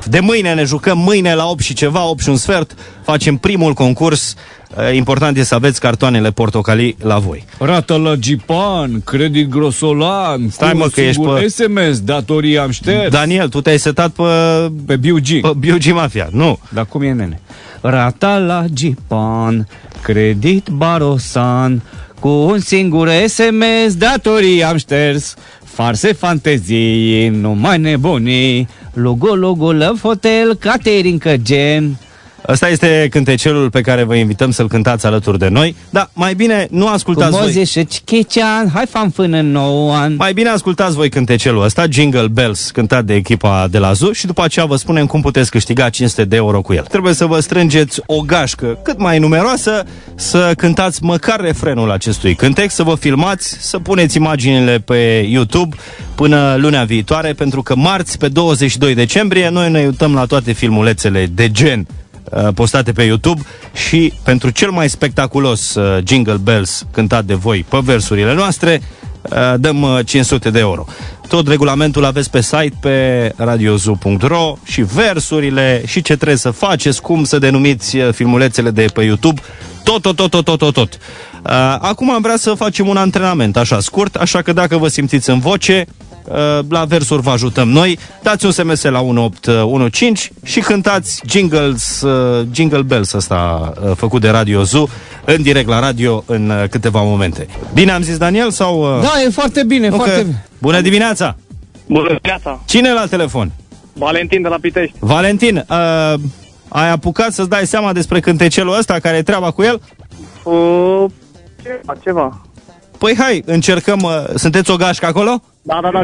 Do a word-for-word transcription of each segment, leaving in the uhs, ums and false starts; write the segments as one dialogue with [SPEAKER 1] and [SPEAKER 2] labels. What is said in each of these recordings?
[SPEAKER 1] De mâine ne jucăm, mâine la opt și ceva, opt și un sfert, facem primul concurs. Important e să aveți cartoanele portocalii la voi.
[SPEAKER 2] Rata la Gipan, credit grosolan.
[SPEAKER 1] Stai mă că ești pe...
[SPEAKER 2] S M S, datorii am șters.
[SPEAKER 1] Daniel, tu te-ai setat pe...
[SPEAKER 2] Pe B U G.
[SPEAKER 1] Pe B U G Mafia, nu.
[SPEAKER 2] Dar cum e, nene? Rata la Gipan, credit barosan, cu un singur S M S, datorii am șters. Farse fantezii, numai nebunii, logo, logo, love hotel, catering gen.
[SPEAKER 1] Ăsta este cântecelul pe care vă invităm să-l cântați alături de noi. Dar mai bine nu ascultați voi.
[SPEAKER 2] Hai fanfână nouă an.
[SPEAKER 1] Mai bine ascultați voi cântecelul ăsta, Jingle Bells, cântat de echipa de la Zoo, și după aceea vă spunem cum puteți câștiga cinci sute de euro cu el. Trebuie să vă strângeți o gașcă cât mai numeroasă, să cântați măcar refrenul acestui cântec, să vă filmați, să puneți imaginile pe YouTube până lunea viitoare, pentru că marți, pe douăzeci și doi decembrie, noi ne uităm la toate filmulețele de gen postate pe YouTube și pentru cel mai spectaculos uh, Jingle Bells cântat de voi pe versurile noastre uh, dăm uh, cinci sute de euro. Tot regulamentul aveți pe site, pe radiozoo punct ro, și versurile și ce trebuie să faceți, cum să denumiți uh, filmulețele de pe YouTube, tot, tot, tot, tot, tot, tot, tot. Uh, acum am vrea să facem un antrenament așa scurt, așa că dacă vă simțiți în voce, la versuri vă ajutăm noi. Dați un S M S la unu opt unu cinci și cântați jingles, uh, Jingle Bells ăsta uh, făcut de Radio Zoo în direct la radio în uh, câteva momente. Bine am zis, Daniel? Sau, uh...
[SPEAKER 2] Da, e foarte bine,
[SPEAKER 1] nu,
[SPEAKER 2] foarte
[SPEAKER 1] că...
[SPEAKER 2] bine.
[SPEAKER 1] Bună dimineața!
[SPEAKER 3] Bună dimineața!
[SPEAKER 1] Cine e la telefon?
[SPEAKER 3] Valentin de la Pitești.
[SPEAKER 1] Valentin, uh, ai apucat să-ți dai seama despre cântecelul ăsta, care e treaba cu el?
[SPEAKER 3] Uh, ceva, ceva.
[SPEAKER 1] Păi hai, încercăm. Uh, sunteți o gașcă acolo?
[SPEAKER 3] Da, da, da.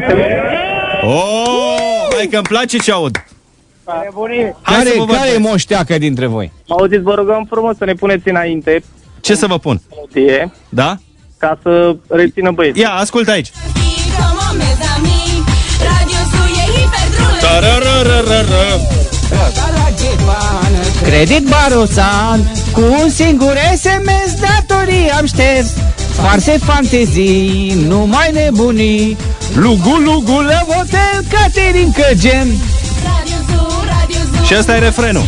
[SPEAKER 1] Oh, hai că-mi place ce aud.
[SPEAKER 2] Care, care e moșteacă dintre voi?
[SPEAKER 3] Auziți, vă rugăm frumos să ne puneți înainte.
[SPEAKER 1] Ce să vă pun?
[SPEAKER 3] Melodie,
[SPEAKER 1] da?
[SPEAKER 3] Ca să rețină băieții.
[SPEAKER 1] Ia, ascultă aici.
[SPEAKER 2] Credit barosan, cu un singur S M S, datorii am șters. Farse fantezii, numai nebunii, lugu, lugu, love hotel, catering gen.
[SPEAKER 1] Și ăsta e refrenul.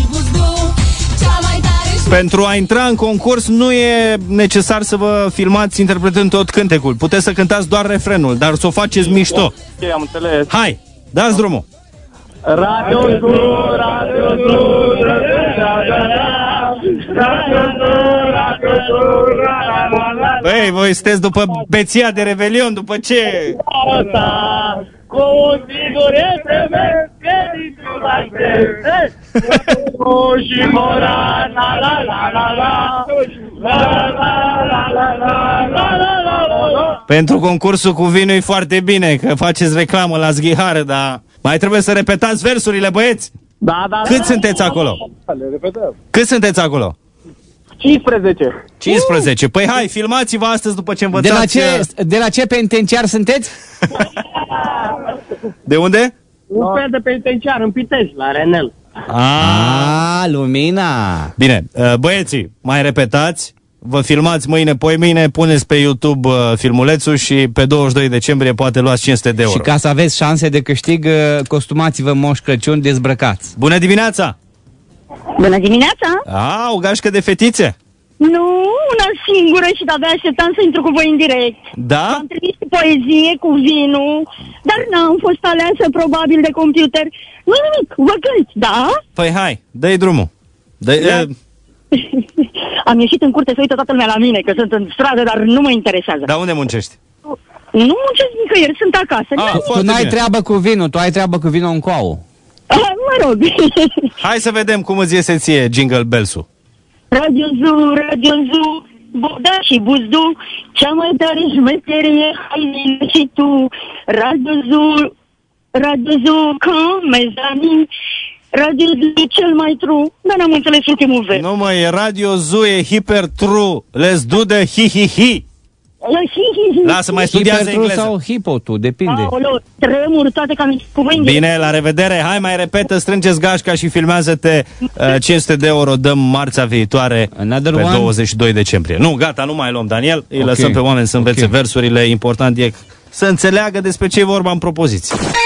[SPEAKER 1] Pentru a intra în concurs nu e necesar să vă filmați interpretând tot cântecul. Puteți să cântați doar refrenul, dar să o faceți mișto.
[SPEAKER 3] Ok, am înțeles.
[SPEAKER 1] Hai, dați drumul.
[SPEAKER 3] Radio Zoo, Radio Zoo,
[SPEAKER 1] Băi, voi sunteți după beția de Revelion, după ce?
[SPEAKER 3] Cu un sigur S M S, creditul la și mora, la la la la la, la la la la la la.
[SPEAKER 1] Pentru concursul cu vinul e foarte bine, că faceți reclamă la zghihară, dar mai trebuie să repetați versurile, băieți.
[SPEAKER 3] Da, da.
[SPEAKER 1] Cât sunteți acolo?
[SPEAKER 3] Le repetăm.
[SPEAKER 1] Cât sunteți acolo?
[SPEAKER 3] cincisprezece.
[SPEAKER 1] cincisprezece. Păi hai, filmați-vă astăzi după ce învățați.
[SPEAKER 2] De la ce, de la ce penitenciar sunteți?
[SPEAKER 1] De unde?
[SPEAKER 3] Un fel de penitenciar în Pitești, la Renel.
[SPEAKER 2] Ah, Lumina.
[SPEAKER 1] Bine, băieții, mai repetați. Vă filmați mâine, poi mâine, puneți pe YouTube uh, filmulețul și pe douăzeci și doi decembrie poate luați cinci sute de euro.
[SPEAKER 2] Și ca să aveți șanse de câștig, costumați-vă Moș Crăciun dezbrăcați.
[SPEAKER 1] Bună dimineața!
[SPEAKER 4] Bună dimineața!
[SPEAKER 1] A, o gașcă de fetițe?
[SPEAKER 4] Nu, una singură și de-abia așteptam să intru cu voi în direct.
[SPEAKER 1] Da?
[SPEAKER 4] Am trimis poezie cu vinul, dar n-am fost aleasă probabil de computer. Nu nimic, vă cânt, da?
[SPEAKER 1] Păi hai, dă-i drumul. Dă-i, da. uh...
[SPEAKER 4] Am ieșit în curte să uită toată lumea la mine, că sunt în stradă, dar nu mă interesează.
[SPEAKER 1] Dar unde muncești?
[SPEAKER 4] Nu muncesc nicăieri, sunt acasă.
[SPEAKER 1] Ah,
[SPEAKER 2] tu n-ai bine. treabă cu vinul, tu ai treabă cu vinul în coau.
[SPEAKER 4] Ah, mă rog.
[SPEAKER 1] Hai să vedem cum îți iese ție Jingle Bells-ul.
[SPEAKER 4] Radio Zoo, Radio Zoo, Boda și Buzdu, cea mai tare șmecherie, hai vine și tu. Radio Zoo, Radio Zoo, come zami, Radio Zoo e cel mai true, dar n-am înțeles ultimul vers.
[SPEAKER 1] Nu mă, e Radio Zoo, e hyper true, let's do the hi-hi-hi. Lasă, mai studiază engleză.
[SPEAKER 2] Sau hipo, tu, depinde.
[SPEAKER 4] Aoleu, tremur toate cam cuvânt.
[SPEAKER 1] Bine, la revedere. Hai, mai repetă, strângeți gașca și filmează-te. uh, cinci sute de euro dăm marțea viitoare.
[SPEAKER 2] Another
[SPEAKER 1] pe
[SPEAKER 2] one?
[SPEAKER 1] douăzeci și doi decembrie. Nu, gata, nu mai luăm, Daniel. Îi
[SPEAKER 2] okay.
[SPEAKER 1] lăsăm pe oameni să învețe
[SPEAKER 2] okay.
[SPEAKER 1] versurile. Important e să înțeleagă despre ce e vorba în propoziție.